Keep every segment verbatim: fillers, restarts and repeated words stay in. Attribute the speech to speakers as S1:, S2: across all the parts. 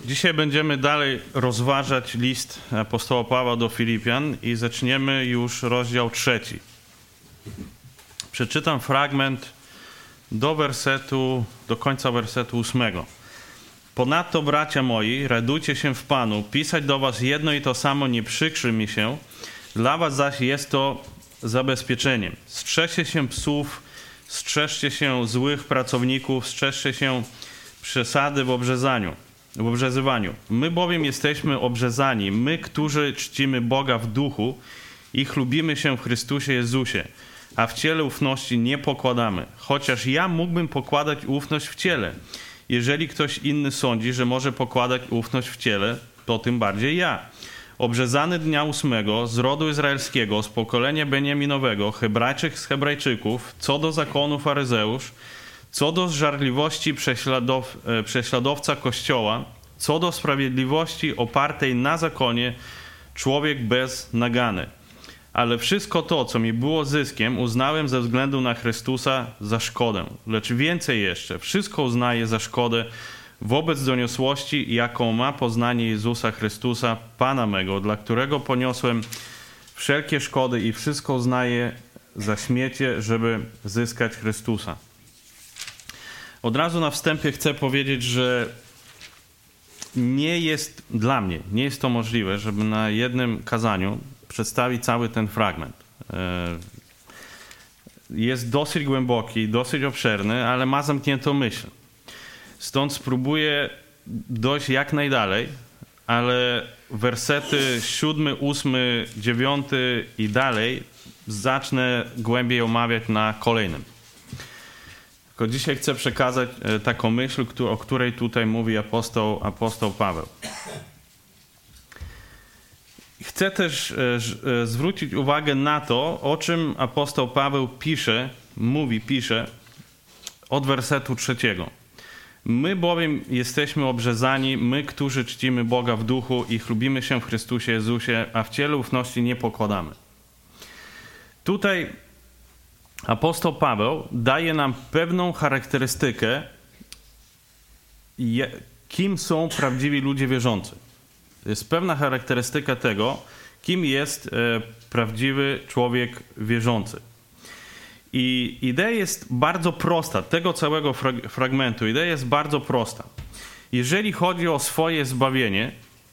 S1: Dzisiaj będziemy dalej rozważać list apostoła Pawła do Filipian i zaczniemy już rozdział trzeci. Przeczytam fragment do wersetu, do końca wersetu ósmego. Ponadto, bracia moi, radujcie się w Panu. Pisać do was jedno i to samo nie przykrzy mi się. Dla was zaś jest to zabezpieczeniem. Strzeżcie się psów, strzeżcie się złych pracowników, strzeżcie się przesady w obrzezaniu. w obrzezywaniu. My bowiem jesteśmy obrzezani, my, którzy czcimy Boga w duchu i chlubimy się w Chrystusie Jezusie, a w ciele ufności nie pokładamy. Chociaż ja mógłbym pokładać ufność w ciele. Jeżeli ktoś inny sądzi, że może pokładać ufność w ciele, to tym bardziej ja. Obrzezany dnia ósmego, z rodu izraelskiego, z pokolenia Beniaminowego, Hebrajczyk z Hebrajczyków, co do zakonu faryzeusz, co do żarliwości prześladow, prześladowca Kościoła, co do sprawiedliwości opartej na zakonie, człowiek bez nagany. Ale wszystko to, co mi było zyskiem, uznałem ze względu na Chrystusa za szkodę. Lecz więcej jeszcze, wszystko uznaję za szkodę wobec doniosłości, jaką ma poznanie Jezusa Chrystusa, Pana mego, dla którego poniosłem wszelkie szkody i wszystko uznaję za śmiecie, żeby zyskać Chrystusa. Od razu na wstępie chcę powiedzieć, że nie jest dla mnie, nie jest to możliwe, żeby na jednym kazaniu przedstawić cały ten fragment. Jest dosyć głęboki, dosyć obszerny, ale ma zamkniętą myśl. Stąd spróbuję dojść jak najdalej, ale wersety siódmy, ósmy, dziewiąty i dalej zacznę głębiej omawiać na kolejnym. Tylko dzisiaj chcę przekazać taką myśl, o której tutaj mówi apostoł, apostoł Paweł. Chcę też zwrócić uwagę na to, o czym apostoł Paweł pisze, mówi, pisze od wersetu trzeciego. My bowiem jesteśmy obrzezani, my, którzy czcimy Boga w duchu i chlubimy się w Chrystusie Jezusie, a w ciele ufności nie pokładamy. Tutaj apostoł Paweł daje nam pewną charakterystykę, kim są prawdziwi ludzie wierzący. Jest pewna charakterystyka tego, kim jest prawdziwy człowiek wierzący. I idea jest bardzo prosta, tego całego fragmentu. Idea jest bardzo prosta. Jeżeli chodzi o swoje zbawienie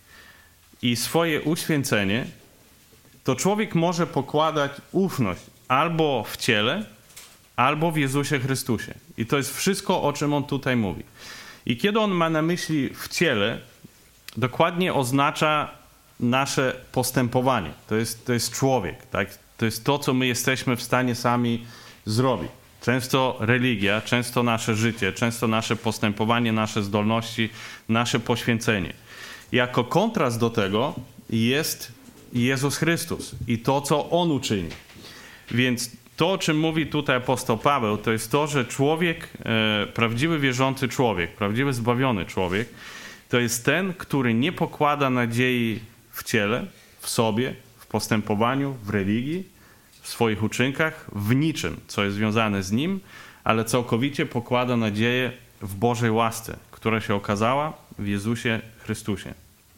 S1: i swoje uświęcenie, to człowiek może pokładać ufność albo w ciele, albo w Jezusie Chrystusie. I to jest wszystko, o czym on tutaj mówi. I kiedy on ma na myśli w ciele, dokładnie oznacza nasze postępowanie. To jest, to jest człowiek, tak? To jest to, co my jesteśmy w stanie sami zrobić. Często religia, często nasze życie, często nasze postępowanie, nasze zdolności, nasze poświęcenie. Jako kontrast do tego jest Jezus Chrystus i to, co On uczyni. Więc to, o czym mówi tutaj apostoł Paweł, to jest to, że człowiek, e, prawdziwy wierzący człowiek, prawdziwy zbawiony człowiek, to jest ten, który nie pokłada nadziei w ciele, w sobie, w postępowaniu, w religii, w swoich uczynkach, w niczym, co jest związane z nim, ale całkowicie pokłada nadzieję w Bożej łasce, która się okazała w Jezusie Chrystusie.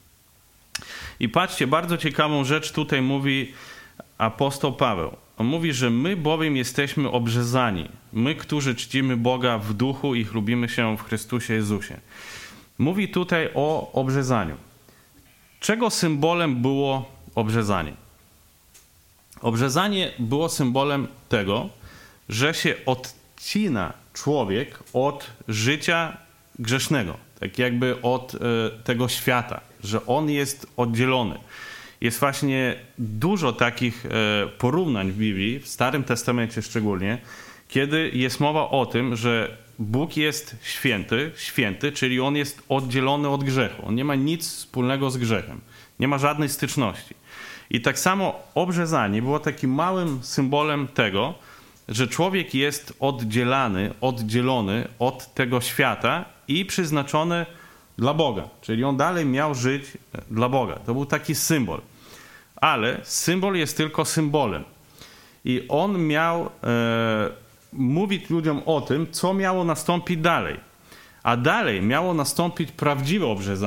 S1: I patrzcie, bardzo ciekawą rzecz tutaj mówi apostoł Paweł. On mówi, że my bowiem jesteśmy obrzezani, my, którzy czcimy Boga w duchu i chlubimy się w Chrystusie Jezusie. Mówi tutaj o obrzezaniu. Czego symbolem było obrzezanie? Obrzezanie było symbolem tego, że się odcina człowiek od życia grzesznego, tak jakby od e, tego świata, że on jest oddzielony. Jest właśnie dużo takich e, porównań w Biblii, w Starym Testamencie szczególnie, kiedy jest mowa o tym, że Bóg jest święty, święty, czyli On jest oddzielony od grzechu. On nie ma nic wspólnego z grzechem. Nie ma żadnej styczności. I tak samo obrzezanie było takim małym symbolem tego, że człowiek jest oddzielany, oddzielony od tego świata i przyznaczony dla Boga. Czyli on dalej miał żyć dla Boga. To był taki symbol. Ale symbol jest tylko symbolem. I on miał e, mówić ludziom o tym, co miało nastąpić dalej. A dalej miało nastąpić prawdziwe obrzezanie.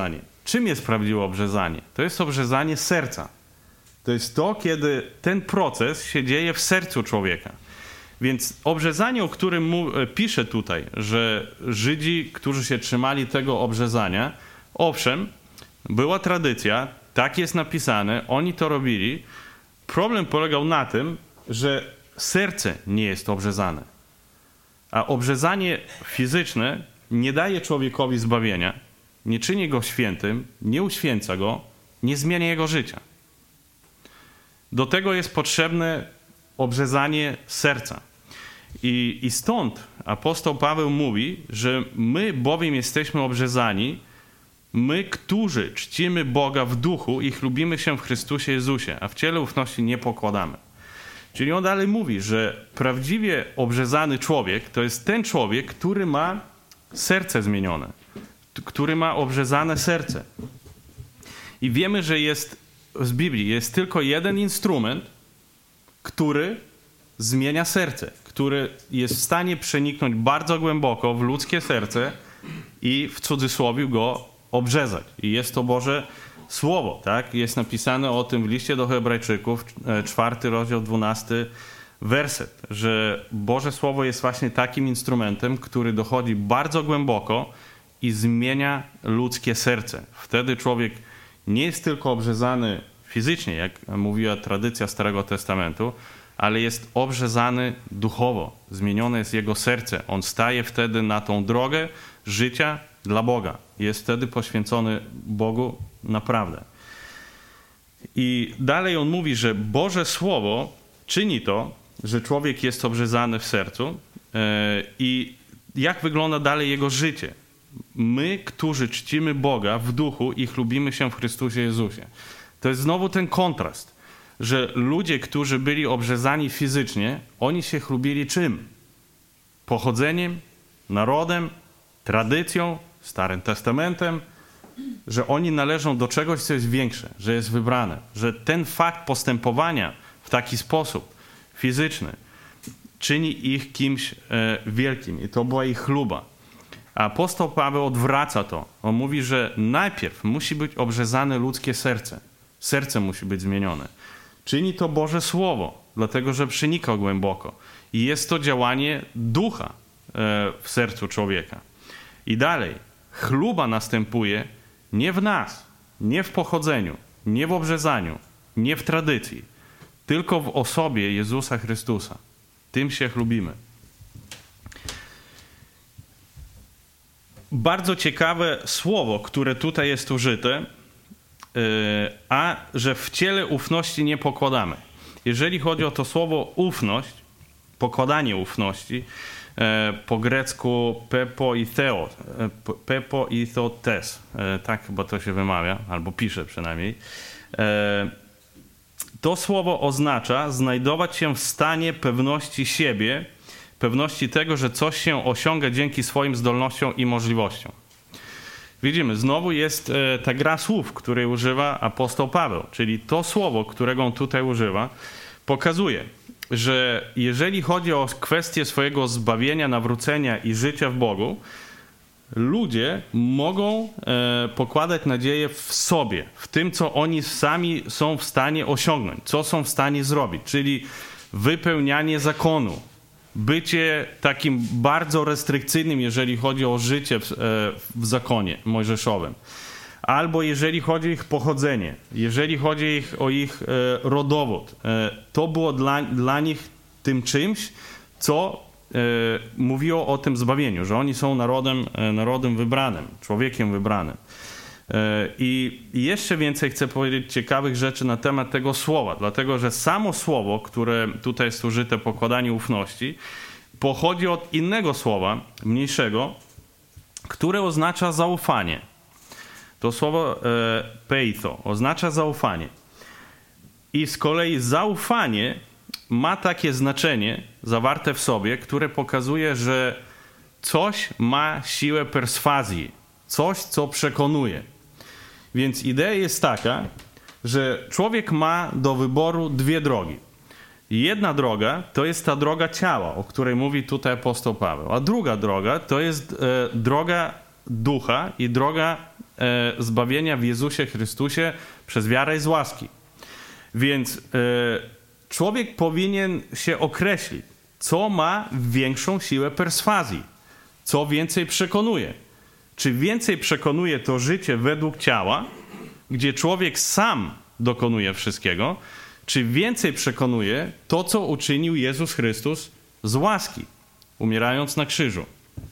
S1: Czym jest prawdziwe obrzezanie? To jest obrzezanie serca. To jest to, kiedy ten proces się dzieje w sercu człowieka. Więc obrzezanie, o którym mu, pisze tutaj, że Żydzi, którzy się trzymali tego obrzezania, owszem, była tradycja, tak jest napisane, oni to robili. Problem polegał na tym, że serce nie jest obrzezane. A obrzezanie fizyczne nie daje człowiekowi zbawienia, nie czyni go świętym, nie uświęca go, nie zmienia jego życia. Do tego jest potrzebne obrzezanie serca. I, I stąd apostoł Paweł mówi, że my bowiem jesteśmy obrzezani, my, którzy czcimy Boga w duchu i chlubimy się w Chrystusie Jezusie, a w ciele ufności nie pokładamy. Czyli on dalej mówi, że prawdziwie obrzezany człowiek to jest ten człowiek, który ma serce zmienione, który ma obrzezane serce. I wiemy, że jest z Biblii jest tylko jeden instrument, który zmienia serce, który jest w stanie przeniknąć bardzo głęboko w ludzkie serce i w cudzysłowie go obrzezać. I jest to Boże Słowo, tak? Jest napisane o tym w liście do Hebrajczyków, czwarty rozdział, dwunasty werset, że Boże Słowo jest właśnie takim instrumentem, który dochodzi bardzo głęboko i zmienia ludzkie serce. Wtedy człowiek nie jest tylko obrzezany fizycznie, jak mówiła tradycja Starego Testamentu, ale jest obrzezany duchowo. Zmienione jest jego serce. On staje wtedy na tą drogę życia dla Boga. Jest wtedy poświęcony Bogu naprawdę. I dalej on mówi, że Boże Słowo czyni to, że człowiek jest obrzezany w sercu. I jak wygląda dalej jego życie? My, którzy czcimy Boga w duchu i chlubimy się w Chrystusie Jezusie. To jest znowu ten kontrast, że ludzie, którzy byli obrzezani fizycznie, oni się chlubili czym? Pochodzeniem, narodem, tradycją, Starym Testamentem, że oni należą do czegoś, co jest większe, że jest wybrane, że ten fakt postępowania w taki sposób fizyczny czyni ich kimś e, wielkim i to była ich chluba. A apostoł Paweł odwraca to. On mówi, że najpierw musi być obrzezane ludzkie serce. Serce musi być zmienione. Czyni to Boże Słowo, dlatego że przenika głęboko. I jest to działanie ducha w sercu człowieka. I dalej, chluba następuje nie w nas, nie w pochodzeniu, nie w obrzezaniu, nie w tradycji, tylko w osobie Jezusa Chrystusa. Tym się chlubimy. Bardzo ciekawe słowo, które tutaj jest użyte, a że w ciele ufności nie pokładamy. Jeżeli chodzi o to słowo ufność, pokładanie ufności, po grecku pepo i theo, pepo i theotes, tak chyba to się wymawia, albo pisze przynajmniej. To słowo oznacza znajdować się w stanie pewności siebie, pewności tego, że coś się osiąga dzięki swoim zdolnościom i możliwościom. Widzimy, znowu jest e, ta gra słów, której używa apostoł Paweł, czyli to słowo, którego on tutaj używa, pokazuje, że jeżeli chodzi o kwestię swojego zbawienia, nawrócenia i życia w Bogu, ludzie mogą e, pokładać nadzieję w sobie, w tym, co oni sami są w stanie osiągnąć, co są w stanie zrobić, czyli wypełnianie zakonu, bycie takim bardzo restrykcyjnym, jeżeli chodzi o życie w, w zakonie mojżeszowym. Albo jeżeli chodzi o ich pochodzenie, jeżeli chodzi ich, o ich e, rodowód. E, to było dla, dla nich tym czymś, co e, mówiło o tym zbawieniu, że oni są narodem, e, narodem wybranym, człowiekiem wybranym. E, I jeszcze więcej chcę powiedzieć ciekawych rzeczy na temat tego słowa, dlatego że samo słowo, które tutaj jest użyte, pokładanie ufności, pochodzi od innego słowa, mniejszego, które oznacza zaufanie. To słowo e, peitho oznacza zaufanie. I z kolei zaufanie ma takie znaczenie zawarte w sobie, które pokazuje, że coś ma siłę perswazji, coś, co przekonuje. Więc idea jest taka, że człowiek ma do wyboru dwie drogi. Jedna droga to jest ta droga ciała, o której mówi tutaj apostoł Paweł, a druga droga to jest e, droga ducha i droga e, zbawienia w Jezusie Chrystusie przez wiarę i z łaski. Więc e, człowiek powinien się określić, co ma większą siłę perswazji, co więcej przekonuje. Czy więcej przekonuje to życie według ciała, gdzie człowiek sam dokonuje wszystkiego, czy więcej przekonuje to, co uczynił Jezus Chrystus z łaski, umierając na krzyżu.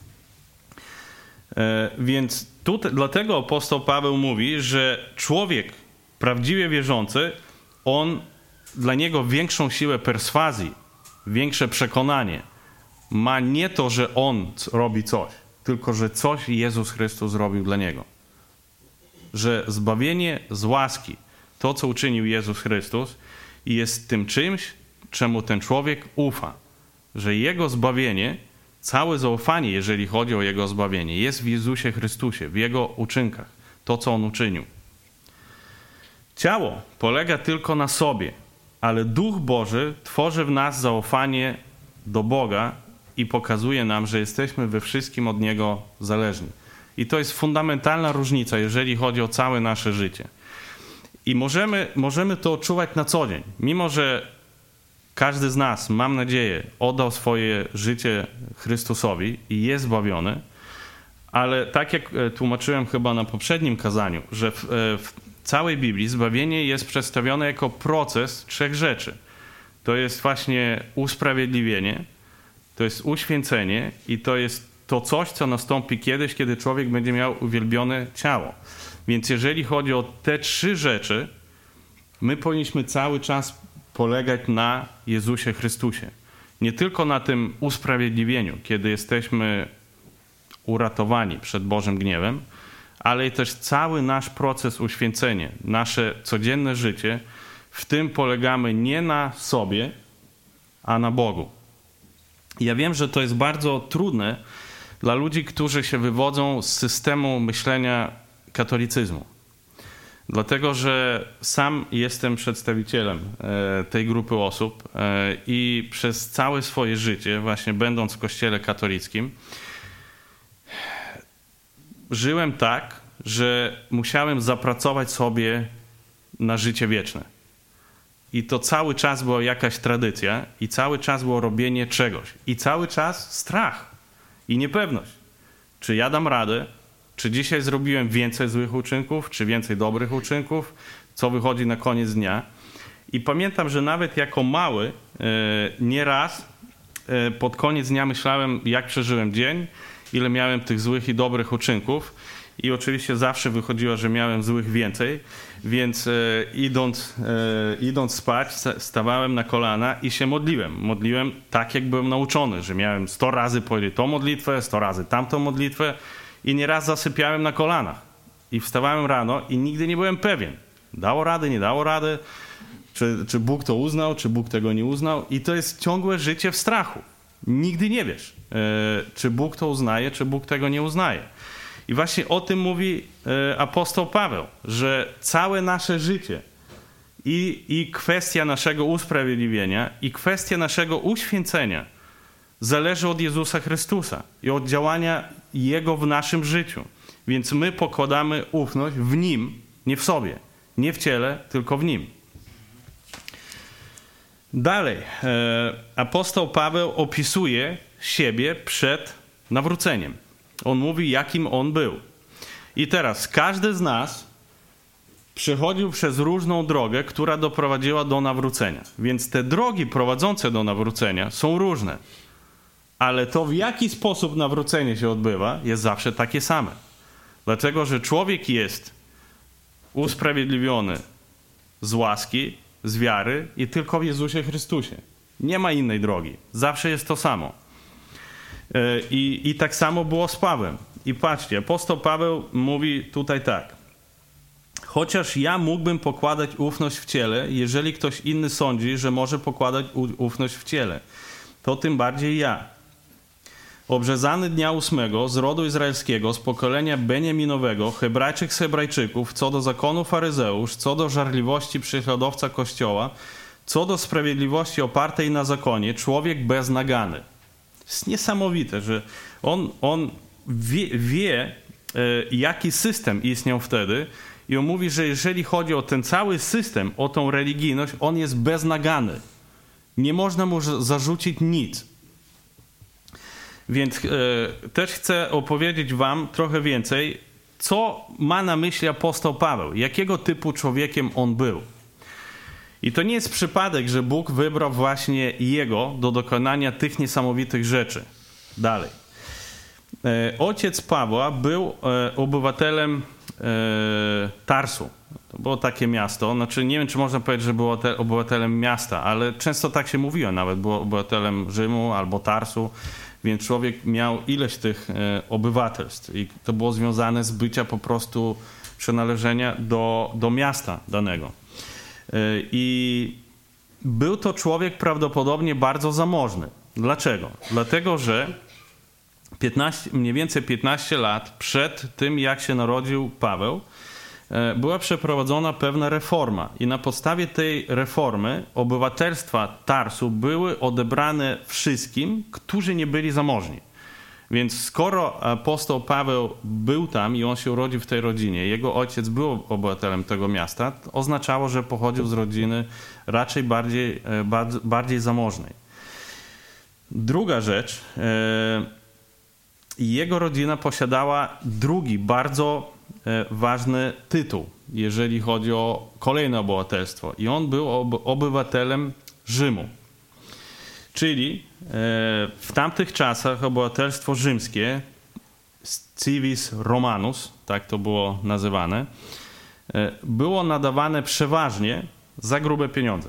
S1: E, więc tutaj, dlatego apostoł Paweł mówi, że człowiek prawdziwie wierzący, on, dla niego większą siłę perswazji, większe przekonanie ma nie to, że on robi coś, tylko że coś Jezus Chrystus zrobił dla niego. Że zbawienie z łaski, to co uczynił Jezus Chrystus, jest tym czymś, czemu ten człowiek ufa. Że jego zbawienie, całe zaufanie, jeżeli chodzi o jego zbawienie, jest w Jezusie Chrystusie, w jego uczynkach. To, co on uczynił. Ciało polega tylko na sobie, ale Duch Boży tworzy w nas zaufanie do Boga i pokazuje nam, że jesteśmy we wszystkim od Niego zależni. I to jest fundamentalna różnica, jeżeli chodzi o całe nasze życie. I możemy, możemy to odczuwać na co dzień. Mimo że każdy z nas, mam nadzieję, oddał swoje życie Chrystusowi i jest zbawiony, ale tak jak tłumaczyłem chyba na poprzednim kazaniu, że w, w całej Biblii zbawienie jest przedstawione jako proces trzech rzeczy. To jest właśnie usprawiedliwienie, to jest uświęcenie i to jest to coś, co nastąpi kiedyś, kiedy człowiek będzie miał uwielbione ciało. Więc jeżeli chodzi o te trzy rzeczy, my powinniśmy cały czas polegać na Jezusie Chrystusie. Nie tylko na tym usprawiedliwieniu, kiedy jesteśmy uratowani przed Bożym gniewem, ale i też cały nasz proces uświęcenia, nasze codzienne życie, w tym polegamy nie na sobie, a na Bogu. Ja wiem, że to jest bardzo trudne dla ludzi, którzy się wywodzą z systemu myślenia katolicyzmu. Dlatego, że sam jestem przedstawicielem tej grupy osób i przez całe swoje życie, właśnie będąc w kościele katolickim, żyłem tak, że musiałem zapracować sobie na życie wieczne. I to cały czas była jakaś tradycja i cały czas było robienie czegoś. I cały czas strach i niepewność. Czy ja dam radę? Czy dzisiaj zrobiłem więcej złych uczynków? Czy więcej dobrych uczynków? Co wychodzi na koniec dnia? I pamiętam, że nawet jako mały nieraz pod koniec dnia myślałem, jak przeżyłem dzień, ile miałem tych złych i dobrych uczynków. I oczywiście zawsze wychodziło, że miałem złych więcej, więc e, idąc, e, idąc spać, stawałem na kolana i się modliłem. Modliłem tak, jak byłem nauczony, że miałem sto razy powiedzieć tą modlitwę, sto razy tamtą modlitwę i nieraz zasypiałem na kolanach. I wstawałem rano i nigdy nie byłem pewien. Dało radę, nie dało rady, czy, czy Bóg to uznał, czy Bóg tego nie uznał. I to jest ciągłe życie w strachu. Nigdy nie wiesz, e, czy Bóg to uznaje, czy Bóg tego nie uznaje. I właśnie o tym mówi e, apostoł Paweł, że całe nasze życie i, i kwestia naszego usprawiedliwienia i kwestia naszego uświęcenia zależy od Jezusa Chrystusa i od działania Jego w naszym życiu. Więc my pokładamy ufność w Nim, nie w sobie, nie w ciele, tylko w Nim. Dalej, e, apostoł Paweł opisuje siebie przed nawróceniem. On mówi, jakim on był. I teraz każdy z nas przechodził przez różną drogę, która doprowadziła do nawrócenia. Więc te drogi prowadzące do nawrócenia są różne. Ale to, w jaki sposób nawrócenie się odbywa, jest zawsze takie same. Dlatego, że człowiek jest usprawiedliwiony z łaski, z wiary i tylko w Jezusie Chrystusie. Nie ma innej drogi. Zawsze jest to samo. I, I tak samo było z Pawłem. I patrzcie, apostoł Paweł mówi tutaj tak. Chociaż ja mógłbym pokładać ufność w ciele, jeżeli ktoś inny sądzi, że może pokładać ufność w ciele, to tym bardziej ja. Obrzezany dnia ósmego z rodu izraelskiego, z pokolenia Beniaminowego, Hebrajczyk z Hebrajczyków, co do zakonu faryzeusz, co do żarliwości prześladowca Kościoła, co do sprawiedliwości opartej na zakonie, człowiek bez nagany. Jest niesamowite, że on, on wie, wie jaki system istniał wtedy. I on mówi, że jeżeli chodzi o ten cały system, o tą religijność, on jest beznagany. Nie można mu zarzucić nic. Więc e, też chcę opowiedzieć wam trochę więcej, co ma na myśli apostoł Paweł, jakiego typu człowiekiem on był. I to nie jest przypadek, że Bóg wybrał właśnie jego do dokonania tych niesamowitych rzeczy. Dalej. E, ojciec Pawła był e, obywatelem e, Tarsu. To było takie miasto. Znaczy, nie wiem, czy można powiedzieć, że był obywatelem miasta, ale często tak się mówiło. Nawet był obywatelem Rzymu albo Tarsu. Więc człowiek miał ileś tych e, obywatelstw. I to było związane z bycia po prostu przynależenia do, do miasta danego. E, I był to człowiek prawdopodobnie bardzo zamożny. Dlaczego? Dlatego, że piętnaście, mniej więcej piętnaście lat przed tym, jak się narodził Paweł, była przeprowadzona pewna reforma i na podstawie tej reformy obywatelstwa Tarsu były odebrane wszystkim, którzy nie byli zamożni. Więc skoro apostoł Paweł był tam i on się urodził w tej rodzinie, jego ojciec był obywatelem tego miasta, to oznaczało, że pochodził z rodziny raczej bardziej, bardziej zamożnej. Druga rzecz, jego rodzina posiadała drugi bardzo ważny tytuł, jeżeli chodzi o kolejne obywatelstwo. I on był obywatelem Rzymu. Czyli w tamtych czasach obywatelstwo rzymskie, civis Romanus, tak to było nazywane, było nadawane przeważnie za grube pieniądze.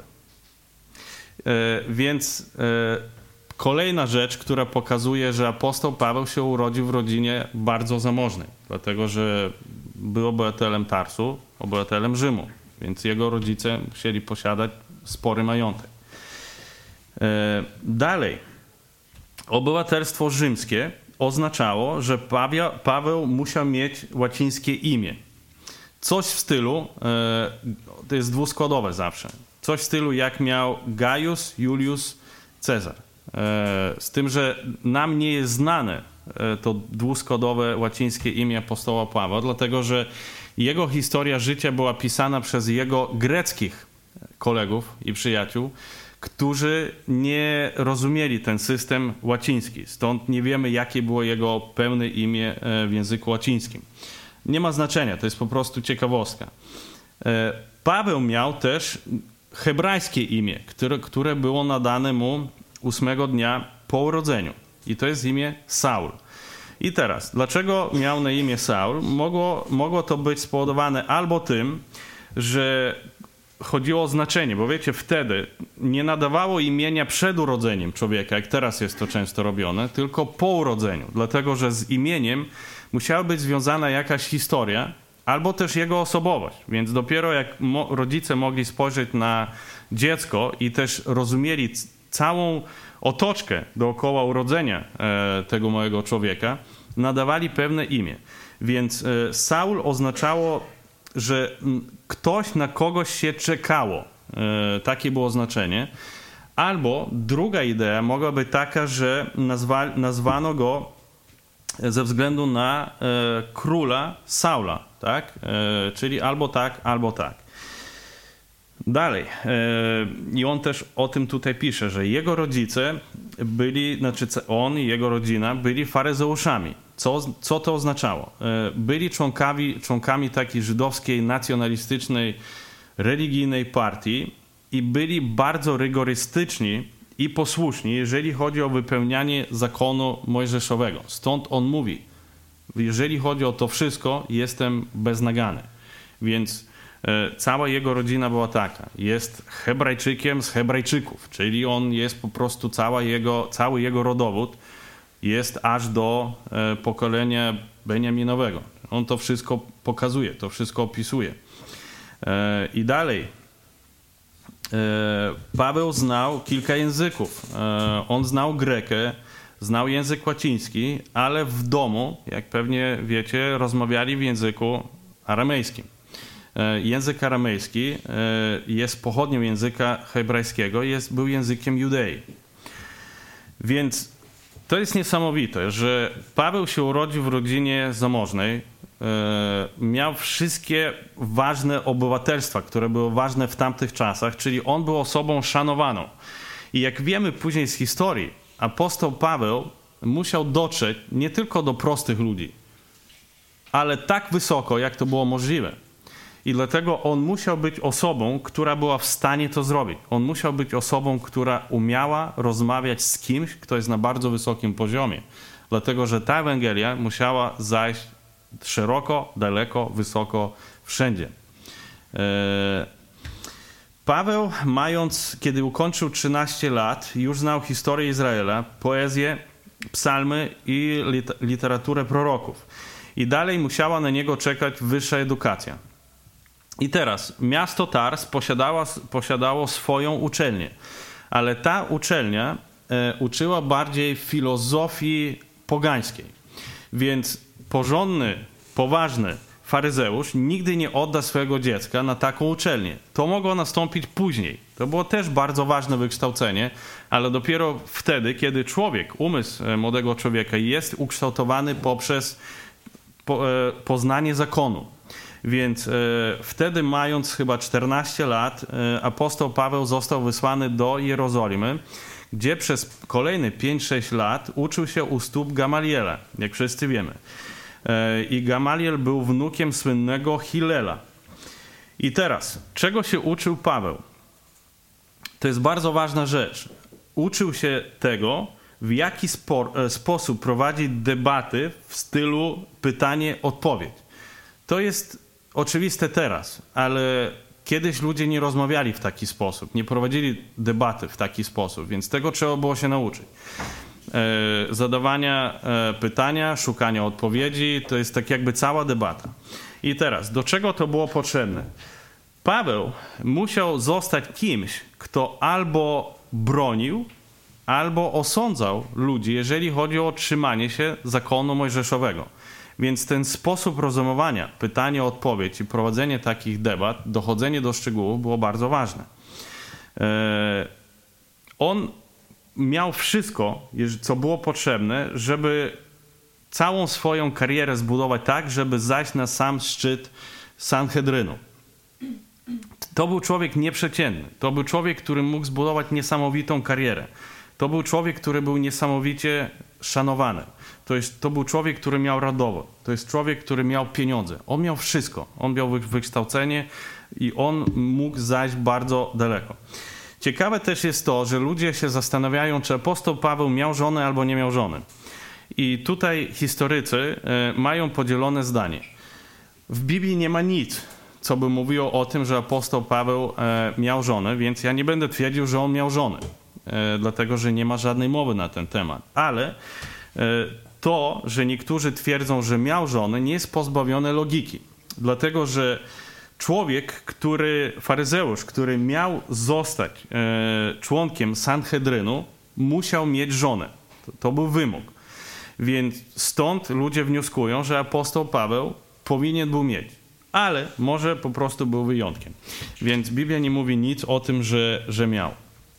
S1: Więc kolejna rzecz, która pokazuje, że apostoł Paweł się urodził w rodzinie bardzo zamożnej, dlatego że był obywatelem Tarsu, obywatelem Rzymu, więc jego rodzice musieli posiadać spory majątek. Dalej, obywatelstwo rzymskie oznaczało, że Paweł, Paweł musiał mieć łacińskie imię. Coś w stylu, to jest dwuskładowe zawsze, coś w stylu jak miał Gaius Julius Cezar. Z tym, że nam nie jest znane to dwuskładowe łacińskie imię apostoła Pawła, dlatego że jego historia życia była pisana przez jego greckich kolegów i przyjaciół, którzy nie rozumieli ten system łaciński. Stąd nie wiemy, jakie było jego pełne imię w języku łacińskim. Nie ma znaczenia, to jest po prostu ciekawostka. Paweł miał też hebrajskie imię, które, które było nadane mu ósmego dnia po urodzeniu. I to jest imię Saul. I teraz, dlaczego miał na imię Saul? Mogło, mogło to być spowodowane albo tym, że chodziło o znaczenie, bo wiecie, wtedy nie nadawało imienia przed urodzeniem człowieka, jak teraz jest to często robione, tylko po urodzeniu. Dlatego, że z imieniem musiała być związana jakaś historia, albo też jego osobowość. Więc dopiero jak mo- rodzice mogli spojrzeć na dziecko i też rozumieli całą otoczkę dookoła urodzenia e, tego małego człowieka, nadawali pewne imię. Więc e, Saul oznaczało, że ktoś na kogoś się czekało. E, takie było znaczenie. Albo druga idea mogła być taka, że nazwa, nazwano go ze względu na e, króla Saula, tak? E, czyli albo tak, albo tak. Dalej. I on też o tym tutaj pisze, że jego rodzice byli, znaczy on i jego rodzina byli faryzeuszami. Co, co to oznaczało? Byli członkami, członkami takiej żydowskiej, nacjonalistycznej, religijnej partii i byli bardzo rygorystyczni i posłuszni, jeżeli chodzi o wypełnianie zakonu mojżeszowego. Stąd on mówi, jeżeli chodzi o to wszystko, jestem beznagany. Więc cała jego rodzina była taka. Jest Hebrajczykiem z Hebrajczyków, czyli on jest po prostu, cała jego, cały jego rodowód jest aż do e, pokolenia Beniaminowego. On to wszystko pokazuje, to wszystko opisuje. E, I dalej. E, Paweł znał kilka języków. E, on znał grekę, znał język łaciński, ale w domu, jak pewnie wiecie, rozmawiali w języku aramejskim. Język aramejski jest pochodnią języka hebrajskiego, jest, był językiem Judei. Więc To jest niesamowite, że Paweł się urodził w rodzinie zamożnej, e, miał wszystkie ważne obywatelstwa, które były ważne w tamtych czasach, czyli on był osobą szanowaną. I jak wiemy później z historii, apostoł Paweł musiał dotrzeć nie tylko do prostych ludzi, ale tak wysoko, jak to było możliwe. I dlatego on musiał być osobą, która była w stanie to zrobić. On musiał być osobą, która umiała rozmawiać z kimś, kto jest na bardzo wysokim poziomie. Dlatego, że ta Ewangelia musiała zajść szeroko, daleko, wysoko, wszędzie. Paweł, mając, kiedy ukończył trzynaście lat, już znał historię Izraela, poezję, psalmy i literaturę proroków. I dalej musiała na niego czekać wyższa edukacja. I teraz miasto Tars posiadało, posiadało swoją uczelnię, ale ta uczelnia e, uczyła bardziej filozofii pogańskiej. Więc porządny, poważny faryzeusz nigdy nie odda swojego dziecka na taką uczelnię. To mogło nastąpić później. To było też bardzo ważne wykształcenie, ale dopiero wtedy, kiedy człowiek, umysł młodego człowieka jest ukształtowany poprzez po, e, poznanie zakonu. Więc e, wtedy, mając chyba czternaście lat, e, apostoł Paweł został wysłany do Jerozolimy, gdzie przez kolejne pięć sześć lat uczył się u stóp Gamaliela, jak wszyscy wiemy. E, I Gamaliel był wnukiem słynnego Hillela. I teraz, czego się uczył Paweł? To jest bardzo ważna rzecz. Uczył się tego, w jaki spor, e, sposób prowadzić debaty w stylu pytanie-odpowiedź. To jest oczywiste teraz, ale kiedyś ludzie nie rozmawiali w taki sposób, nie prowadzili debaty w taki sposób, więc tego trzeba było się nauczyć. E, zadawania e, pytania, szukania odpowiedzi, to jest tak jakby cała debata. I teraz, do czego to było potrzebne? Paweł musiał zostać kimś, kto albo bronił, albo osądzał ludzi, jeżeli chodzi o trzymanie się zakonu mojżeszowego. Więc ten sposób rozumowania, pytanie, odpowiedź i prowadzenie takich debat, dochodzenie do szczegółów było bardzo ważne. On miał wszystko, co było potrzebne, żeby całą swoją karierę zbudować tak, żeby zajść na sam szczyt Sanhedrynu. To był człowiek nieprzeciętny. To był człowiek, który mógł zbudować niesamowitą karierę. To był człowiek, który był niesamowicie szanowany. To, jest, to był człowiek, który miał rodowód. To jest człowiek, który miał pieniądze. On miał wszystko. On miał wykształcenie i on mógł zajść bardzo daleko. Ciekawe też jest to, że ludzie się zastanawiają, czy apostoł Paweł miał żonę albo nie miał żony. I tutaj historycy mają podzielone zdanie. W Biblii nie ma nic, co by mówiło o tym, że apostoł Paweł miał żonę, więc ja nie będę twierdził, że on miał żonę. Dlatego, że nie ma żadnej mowy na ten temat. Ale to, że niektórzy twierdzą, że miał żonę, nie jest pozbawione logiki. Dlatego, że człowiek, który, faryzeusz, który miał zostać członkiem Sanhedrynu, musiał mieć żonę. To, to był wymóg. Więc stąd ludzie wnioskują, że apostoł Paweł powinien był mieć. Ale może po prostu był wyjątkiem. Więc Biblia nie mówi nic o tym, że, że miał.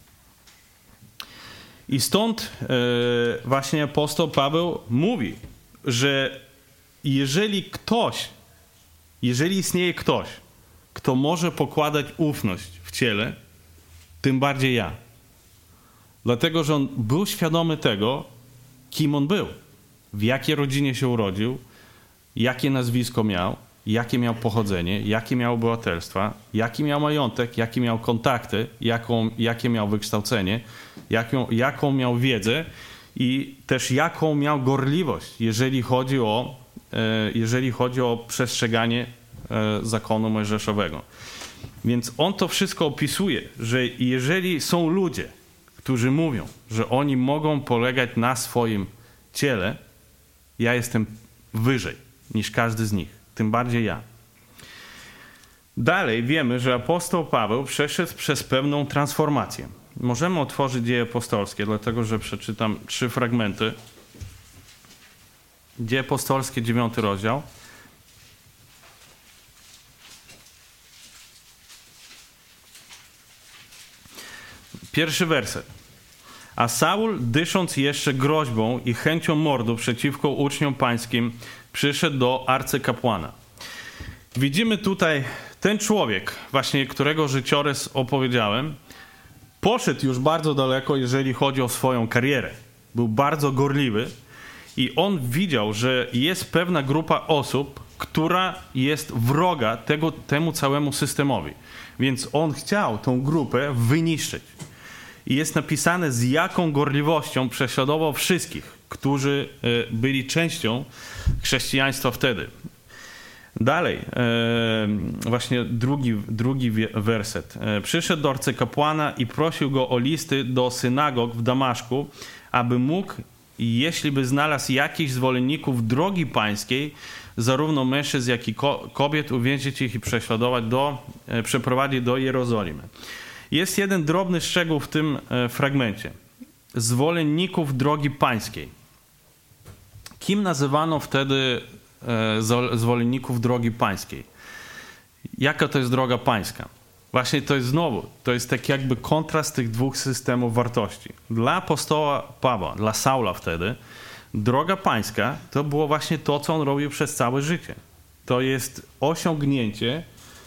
S1: I stąd e, właśnie apostoł Paweł mówi, że jeżeli ktoś, jeżeli istnieje ktoś, kto może pokładać ufność w ciele, tym bardziej ja. Dlatego, że on był świadomy tego, kim on był, w jakiej rodzinie się urodził, jakie nazwisko miał, jakie miał pochodzenie, jakie miał obywatelstwa, jaki miał majątek, jakie miał kontakty, jaką, jakie miał wykształcenie, jaką, jaką miał wiedzę i też jaką miał gorliwość, jeżeli chodzi o, jeżeli chodzi o przestrzeganie zakonu mojżeszowego. Więc on to wszystko opisuje, że jeżeli są ludzie, którzy mówią, że oni mogą polegać na swoim ciele, ja jestem wyżej niż każdy z nich. Tym bardziej ja. Dalej wiemy, że apostoł Paweł przeszedł przez pewną transformację. Możemy otworzyć Dzieje Apostolskie, dlatego że przeczytam trzy fragmenty. Dzieje Apostolskie, dziewiąty rozdział. Pierwszy werset. A Saul, dysząc jeszcze groźbą i chęcią mordu przeciwko uczniom pańskim, przyszedł do arcykapłana. Widzimy tutaj ten człowiek, właśnie którego życiorys opowiedziałem, poszedł już bardzo daleko, jeżeli chodzi o swoją karierę. Był bardzo gorliwy i on widział, że jest pewna grupa osób, która jest wroga tego, temu całemu systemowi. Więc on chciał tą grupę wyniszczyć. I jest napisane, z jaką gorliwością prześladował wszystkich, którzy byli częścią chrześcijaństwa wtedy. Dalej, właśnie drugi, drugi werset. Przyszedł do arcykapłana i prosił go o listy do synagog w Damaszku, aby mógł, jeśli by znalazł jakichś zwolenników drogi pańskiej, zarówno mężczyzn, jak i kobiet, uwięzić ich i prześladować do, przeprowadzić do Jerozolimy. Jest jeden drobny szczegół w tym fragmencie. Zwolenników drogi pańskiej. Kim nazywano wtedy zwolenników drogi pańskiej? Jaka to jest droga pańska? Właśnie to jest znowu, to jest tak jakby kontrast tych dwóch systemów wartości. Dla apostoła Pawła, dla Saula wtedy, droga pańska to było właśnie to, co on robił przez całe życie. To jest osiągnięcie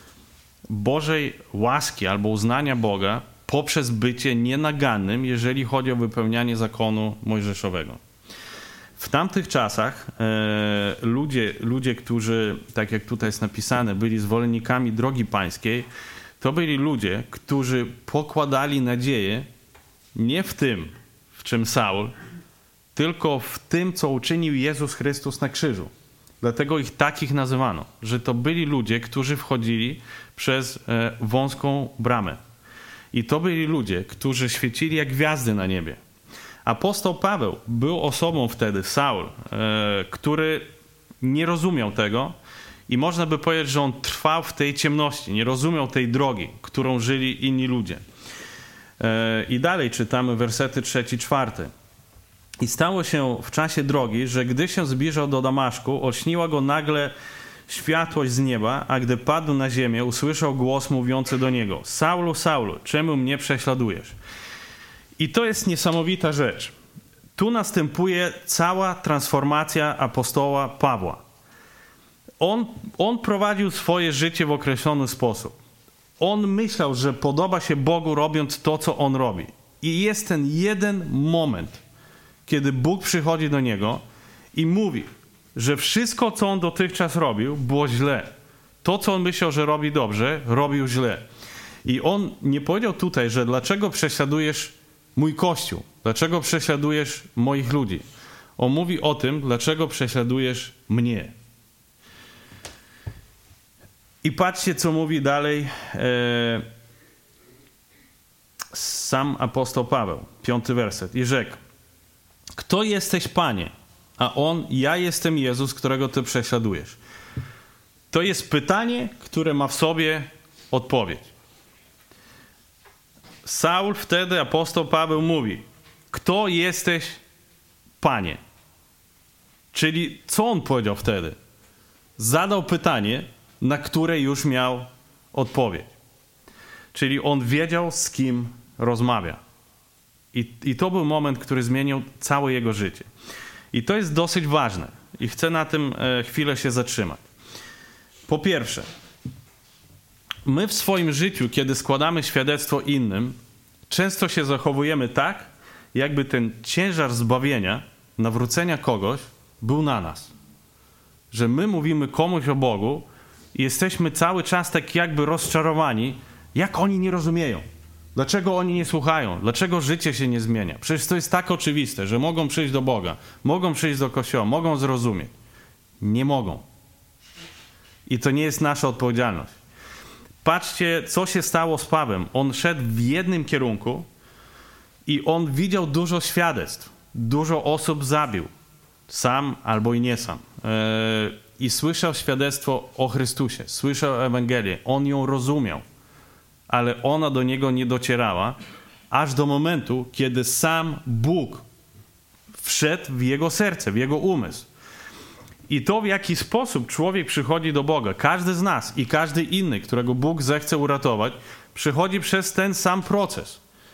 S1: Bożej łaski albo uznania Boga poprzez bycie nienagannym, jeżeli chodzi o wypełnianie zakonu mojżeszowego. W tamtych czasach e, ludzie, ludzie, którzy, tak jak tutaj jest napisane, byli zwolennikami drogi pańskiej, to byli ludzie, którzy pokładali nadzieję nie w tym, w czym Saul, tylko w tym, co uczynił Jezus Chrystus na krzyżu. Dlatego ich takich nazywano, że to byli ludzie, którzy wchodzili przez e, wąską bramę. I to byli ludzie, którzy świecili jak gwiazdy na niebie. Apostoł Paweł był osobą wtedy, Saul, e, który nie rozumiał tego i można by powiedzieć, że on trwał w tej ciemności, nie rozumiał tej drogi, którą żyli inni ludzie. E, I dalej czytamy wersety trzeci, czwarty. I stało się w czasie drogi, że gdy się zbliżał do Damaszku, ośniła go nagle światłość z nieba, a gdy padł na ziemię, usłyszał głos mówiący do niego: Saulu, Saulu, czemu mnie prześladujesz? I to jest niesamowita rzecz. Tu następuje cała transformacja apostoła Pawła. On, on prowadził swoje życie w określony sposób. On myślał, że podoba się Bogu, robiąc to, co on robi. I jest ten jeden moment, kiedy Bóg przychodzi do niego i mówi, że wszystko, co on dotychczas robił, było źle. To, co on myślał, że robi dobrze, robił źle. I on nie powiedział tutaj, że dlaczego prześladujesz mój Kościół? Dlaczego prześladujesz moich ludzi? On mówi o tym, dlaczego prześladujesz mnie. I patrzcie, co mówi dalej e, sam apostoł Paweł. Piąty werset. I rzekł: Kto jesteś, Panie? A on: Ja jestem Jezus, którego Ty prześladujesz. To jest pytanie, które ma w sobie odpowiedź. Saul wtedy, apostoł Paweł mówi: Kto jesteś, Panie? Czyli co on powiedział wtedy? Zadał pytanie, na które już miał odpowiedź. Czyli on wiedział, z kim rozmawia. I, i to był moment, który zmienił całe jego życie. I to jest dosyć ważne. I chcę na tym e, chwilę się zatrzymać. Po pierwsze, my w swoim życiu, kiedy składamy świadectwo innym, często się zachowujemy tak, jakby ten ciężar zbawienia, nawrócenia kogoś był na nas. Że my mówimy komuś o Bogu i jesteśmy cały czas tak jakby rozczarowani, jak oni nie rozumieją. Dlaczego oni nie słuchają? Dlaczego życie się nie zmienia? Przecież to jest tak oczywiste, że mogą przyjść do Boga, mogą przyjść do Kościoła, mogą zrozumieć. Nie mogą. I to nie jest nasza odpowiedzialność. Patrzcie, co się stało z Pawłem. On szedł w jednym kierunku i on widział dużo świadectw. Dużo osób zabił. Sam albo i nie sam. I słyszał świadectwo o Chrystusie. Słyszał Ewangelię. On ją rozumiał. Ale ona do niego nie docierała, aż do momentu, kiedy sam Bóg wszedł w jego serce, w jego umysł. I to, w jaki sposób człowiek przychodzi do Boga, każdy z nas i każdy inny, którego Bóg zechce uratować, przychodzi przez ten sam proces.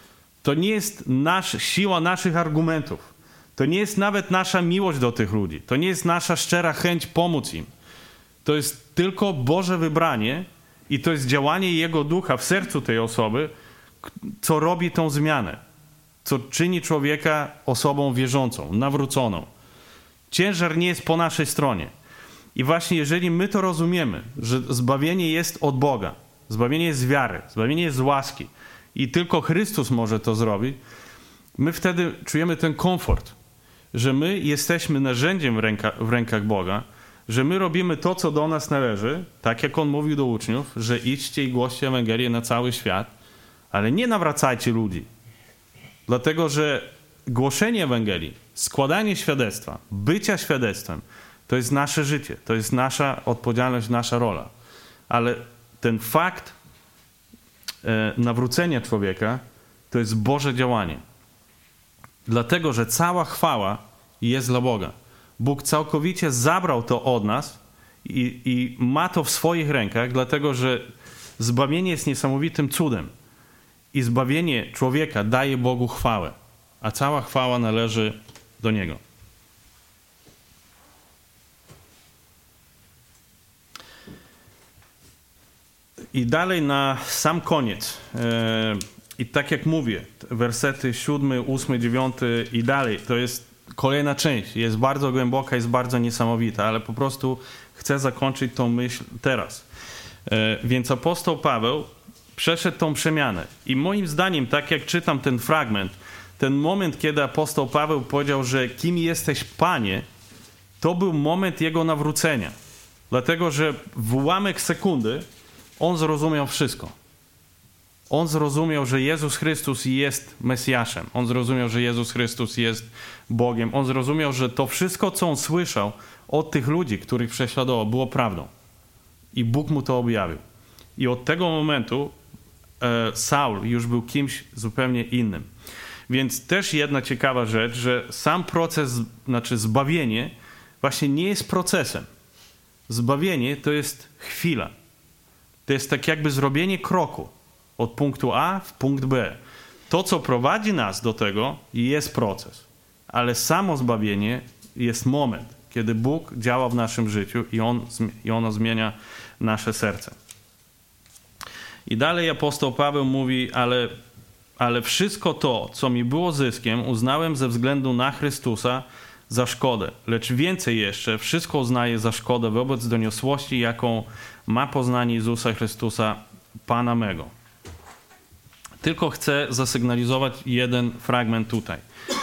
S1: To nie jest nasz, siła naszych argumentów. To nie jest nawet nasza miłość do tych ludzi. To nie jest nasza szczera chęć pomóc im. To jest tylko Boże wybranie i to jest działanie Jego Ducha w sercu tej osoby, co robi tą zmianę. Co czyni człowieka osobą wierzącą, nawróconą. Ciężar nie jest po naszej stronie. I właśnie jeżeli my to rozumiemy, że zbawienie jest od Boga, zbawienie jest z wiary, zbawienie jest z łaski i tylko Chrystus może to zrobić, my wtedy czujemy ten komfort, że my jesteśmy narzędziem w, ręka, w rękach Boga, że my robimy to, co do nas należy, tak jak On mówił do uczniów, że idźcie i głoście Ewangelię na cały świat, ale nie nawracajcie ludzi. Dlatego, że głoszenie Ewangelii, składanie świadectwa, bycia świadectwem, to jest nasze życie, to jest nasza odpowiedzialność, nasza rola. Ale ten fakt e, nawrócenia człowieka to jest Boże działanie. Dlatego, że cała chwała jest dla Boga. Bóg całkowicie zabrał to od nas i, i ma to w swoich rękach, dlatego, że zbawienie jest niesamowitym cudem. I zbawienie człowieka daje Bogu chwałę, a cała chwała należy do Niego. I dalej na sam koniec. E, I tak jak mówię, wersety siódmy, ósmy, dziewiąty i dalej, to jest kolejna część. Jest bardzo głęboka, jest bardzo niesamowita, ale po prostu chcę zakończyć tą myśl teraz. E, więc apostoł Paweł przeszedł tą przemianę. I moim zdaniem, tak jak czytam ten fragment, ten moment, kiedy apostoł Paweł powiedział, że kim jesteś, Panie, to był moment jego nawrócenia. Dlatego, że w ułamek sekundy on zrozumiał wszystko. On zrozumiał, że Jezus Chrystus jest Mesjaszem. On zrozumiał, że Jezus Chrystus jest Bogiem. On zrozumiał, że to wszystko, co on słyszał od tych ludzi, których prześladował, było prawdą. I Bóg mu to objawił. I od tego momentu e, Saul już był kimś zupełnie innym. Więc też jedna ciekawa rzecz, że sam proces, znaczy zbawienie właśnie nie jest procesem. Zbawienie to jest chwila. To jest tak jakby zrobienie kroku od punktu A w punkt B. To, co prowadzi nas do tego, jest proces. Ale samo zbawienie jest moment, kiedy Bóg działa w naszym życiu i, on, i ono zmienia nasze serce. I dalej apostoł Paweł mówi, ale, ale wszystko to, co mi było zyskiem, uznałem ze względu na Chrystusa za szkodę. Lecz więcej jeszcze, wszystko uznaję za szkodę wobec doniosłości, jaką ma poznanie Jezusa Chrystusa, Pana mego. Tylko chcę zasygnalizować jeden fragment tutaj.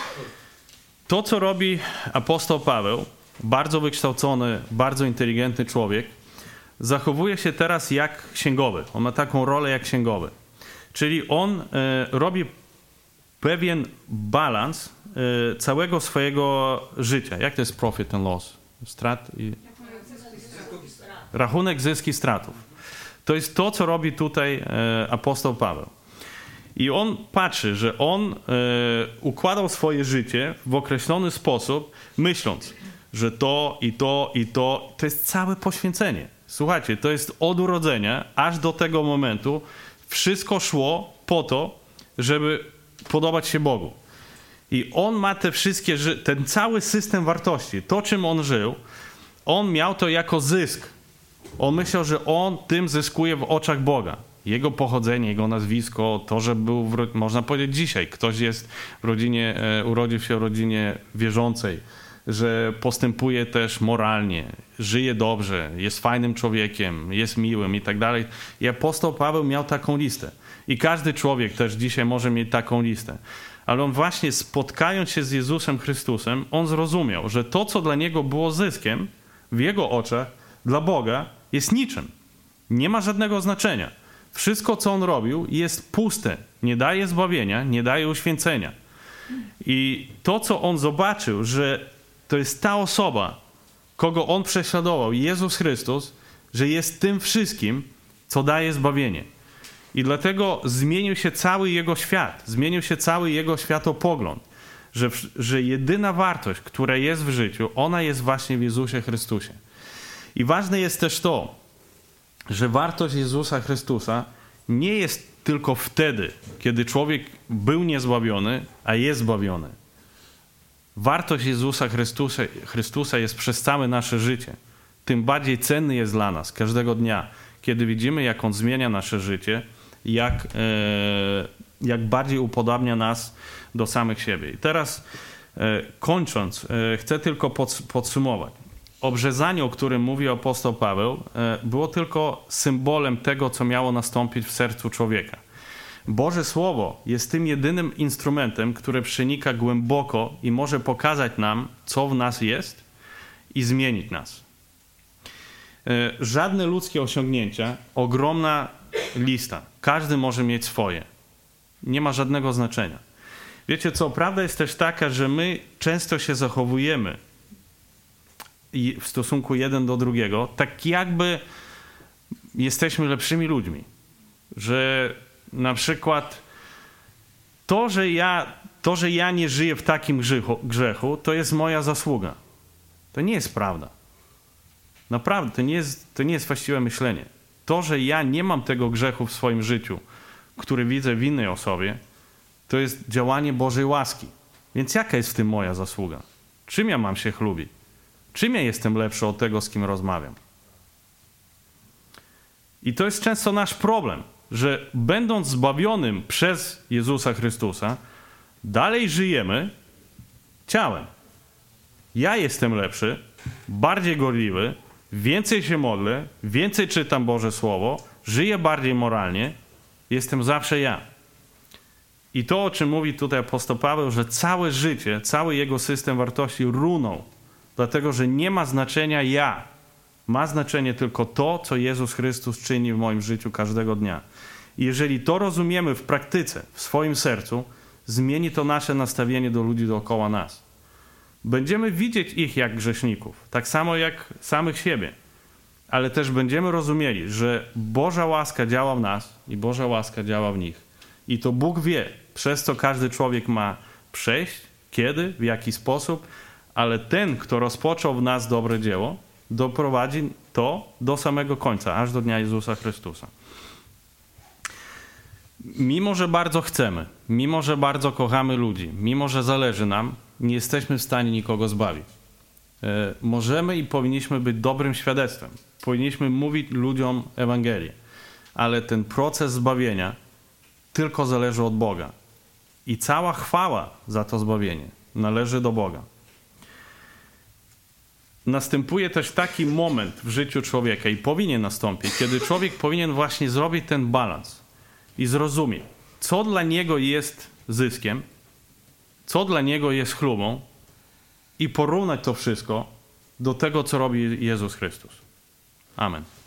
S1: To, co robi apostoł Paweł, bardzo wykształcony, bardzo inteligentny człowiek, zachowuje się teraz jak księgowy. On ma taką rolę jak księgowy. Czyli on y, robi pewien balans y, całego swojego życia. Jak to jest profit and loss? Strat i... Rachunek zyski stratów. To jest to, co robi tutaj y, apostoł Paweł. I on patrzy, że on y, układał swoje życie w określony sposób, myśląc, że to i to i to, to jest całe poświęcenie. Słuchajcie, to jest od urodzenia aż do tego momentu wszystko szło po to, żeby podobać się Bogu. I on ma te wszystkie, ten cały system wartości, to czym on żył, on miał to jako zysk. On myślał, że on tym zyskuje w oczach Boga. Jego pochodzenie, jego nazwisko, to, że był, w, można powiedzieć dzisiaj, ktoś jest w rodzinie, e, urodził się w rodzinie wierzącej, że postępuje też moralnie, żyje dobrze, jest fajnym człowiekiem, jest miłym i tak dalej. I apostoł Paweł miał taką listę. I każdy człowiek też dzisiaj może mieć taką listę. Ale on właśnie spotkając się z Jezusem Chrystusem, on zrozumiał, że to, co dla niego było zyskiem, w jego oczach, dla Boga, jest niczym. Nie ma żadnego znaczenia. Wszystko, co on robił, jest puste. Nie daje zbawienia, nie daje uświęcenia. I to, co on zobaczył, że to jest ta osoba, kogo on prześladował, Jezus Chrystus, że jest tym wszystkim, co daje zbawienie. I dlatego zmienił się cały jego świat, zmienił się cały jego światopogląd, że, że jedyna wartość, która jest w życiu, ona jest właśnie w Jezusie Chrystusie. I ważne jest też to, że wartość Jezusa Chrystusa nie jest tylko wtedy, kiedy człowiek był niezbawiony, a jest zbawiony. Wartość Jezusa Chrystusa, Chrystusa jest przez całe nasze życie. Tym bardziej cenny jest dla nas każdego dnia, kiedy widzimy, jak On zmienia nasze życie, jak, e, jak bardziej upodabnia nas do samych siebie. I teraz e, kończąc, e, chcę tylko pod, podsumować. Obrzezanie, o którym mówi apostoł Paweł, e, było tylko symbolem tego, co miało nastąpić w sercu człowieka. Boże Słowo jest tym jedynym instrumentem, które przenika głęboko i może pokazać nam, co w nas jest i zmienić nas. Żadne ludzkie osiągnięcia, ogromna lista, każdy może mieć swoje. Nie ma żadnego znaczenia. Wiecie co, prawda jest też taka, że my często się zachowujemy w stosunku jeden do drugiego, tak jakby jesteśmy lepszymi ludźmi. Że na przykład to, że ja, to, że ja nie żyję w takim grzechu, grzechu, to jest moja zasługa. To nie jest prawda. Naprawdę, to nie jest, to nie jest właściwe myślenie. To, że ja nie mam tego grzechu w swoim życiu, który widzę w innej osobie, to jest działanie Bożej łaski. Więc jaka jest w tym moja zasługa? Czym ja mam się chlubić? Czym ja jestem lepszy od tego, z kim rozmawiam? I to jest często nasz problem, że będąc zbawionym przez Jezusa Chrystusa, dalej żyjemy ciałem. Ja jestem lepszy, bardziej gorliwy, więcej się modlę, więcej czytam Boże Słowo, żyję bardziej moralnie, jestem zawsze ja. I to, o czym mówi tutaj apostoł Paweł, że całe życie, cały jego system wartości runął, dlatego że nie ma znaczenia ja. Ma znaczenie tylko to, co Jezus Chrystus czyni w moim życiu każdego dnia. I jeżeli to rozumiemy w praktyce, w swoim sercu, zmieni to nasze nastawienie do ludzi dookoła nas. Będziemy widzieć ich jak grzeszników, tak samo jak samych siebie. Ale też będziemy rozumieli, że Boża łaska działa w nas i Boża łaska działa w nich. I to Bóg wie, przez co każdy człowiek ma przejść, kiedy, w jaki sposób, ale ten, kto rozpoczął w nas dobre dzieło, doprowadzi to do samego końca, aż do dnia Jezusa Chrystusa. Mimo, że bardzo chcemy, mimo, że bardzo kochamy ludzi, mimo, że zależy nam, nie jesteśmy w stanie nikogo zbawić. E, możemy i powinniśmy być dobrym świadectwem. Powinniśmy mówić ludziom Ewangelię. Ale ten proces zbawienia tylko zależy od Boga. I cała chwała za to zbawienie należy do Boga. Następuje też taki moment w życiu człowieka i powinien nastąpić, kiedy człowiek powinien właśnie zrobić ten balans i zrozumie, co dla niego jest zyskiem, co dla niego jest chlubą i porównać to wszystko do tego, co robi Jezus Chrystus. Amen.